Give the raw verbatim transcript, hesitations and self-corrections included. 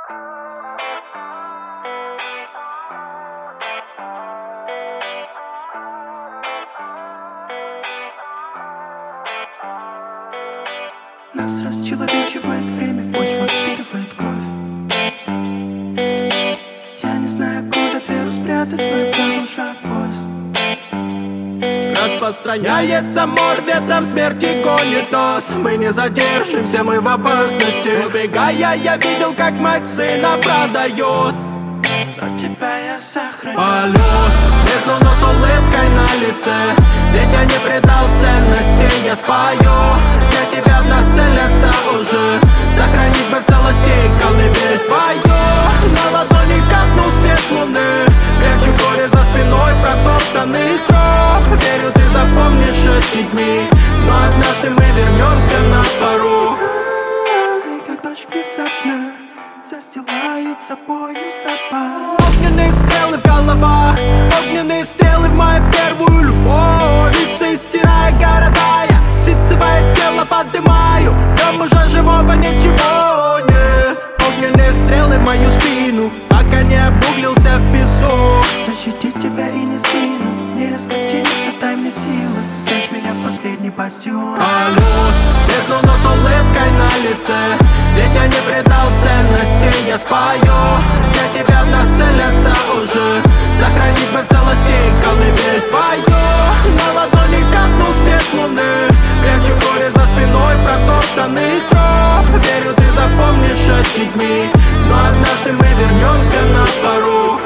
Нас расчеловечивает время, почва впитывает кровь. Я не знаю, куда веру спрятать, но я продолжаю поиск. Распространяется мор, ветром смерти гонит нас. Мы не задержимся, мы в опасности. Убегая, я видел, как мать сына продает. Но тебя я сохраню. Алло, лезну, но с улыбкой на лице. Ведь я не придал ценности, я спою. Для тебя в нас целятся уже. Сохранить бы в целости колыбель твою. На ладони капнул свет луны. Прячу горе за спиной, протоптанный троп. Верю, ты запомнишь эти дни. Но однажды мы вернемся на пару. И как дождь внезапно застилают собою собак. Огненные стрелы в головах, огненные стрелы в мою первую любовь. Лица стирая города, я ситцевое тело поднимаю. Там уже живого ничего нет. Огненные стрелы в мою спину, пока не обуглился в песок. Защитить тебя и не сгину. Не скотиниться, дай мне силы. Спрячь меня в последний бастион. Алло, лезну, но с улыбкой на лице. Ведь я не придал ценности, я спою. Для тебя в нас целятся уже. Сохранить бы в целости колыбель твою. На ладони капнул свет луны. Прячу горе за спиной, протоптанный троп. Верю, ты запомнишь эти дни. Но однажды мы вернемся на пару.